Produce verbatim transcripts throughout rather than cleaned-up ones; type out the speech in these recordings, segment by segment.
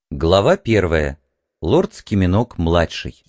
Глава первая. Лорд Скиминок-младший.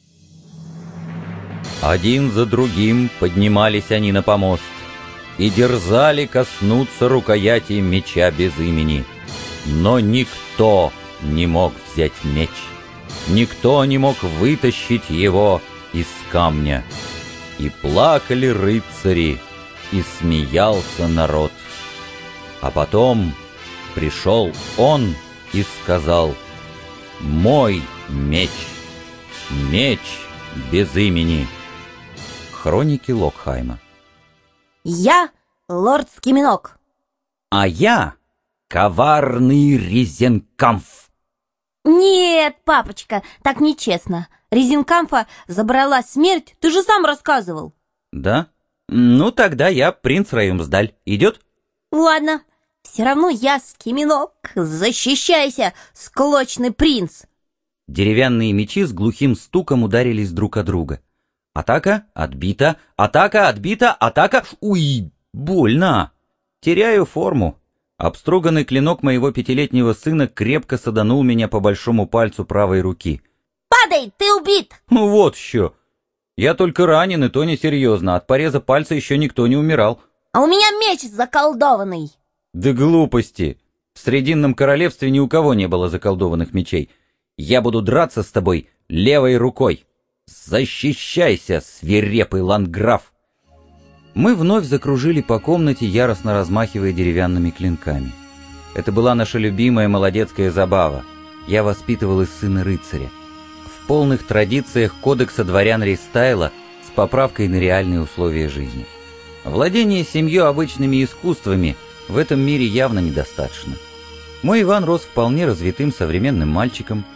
Один за другим поднимались они на помост и дерзали коснуться рукояти меча без имени. Но никто не мог взять меч, никто не мог вытащить его из камня. И плакали рыцари, и смеялся народ. А потом пришел он и сказал: «Мой меч, меч без имени». Хроники Локхайма. Я лорд Скиминок. А я коварный Резенкамф. Нет, папочка, так нечестно. Резенкамфа забрала смерть, ты же сам рассказывал. Да? Ну тогда я принц Реймсдаль. Идет? Ладно, все равно я Скиминок. Защищайся, склочный принц. Деревянные мечи с глухим стуком ударились друг о друга. Атака отбита, атака отбита, атака... Уй, больно! Теряю форму. Обструганный клинок моего пятилетнего сына крепко саданул меня по большому пальцу правой руки. Падай, ты убит! Ну вот еще. Я только ранен, и то несерьезно. От пореза пальца еще никто не умирал. А у меня меч заколдованный. Да глупости. В Срединном королевстве ни у кого не было заколдованных мечей. Я буду драться с тобой левой рукой. Защищайся, свирепый ландграф! Мы вновь закружили по комнате, яростно размахивая деревянными клинками. Это была наша любимая молодецкая забава. Я воспитывал из сына рыцаря. В полных традициях кодекса дворян Ристайла с поправкой на реальные условия жизни. Владение семью обычными искусствами в этом мире явно недостаточно. Мой Иван рос вполне развитым современным мальчиком,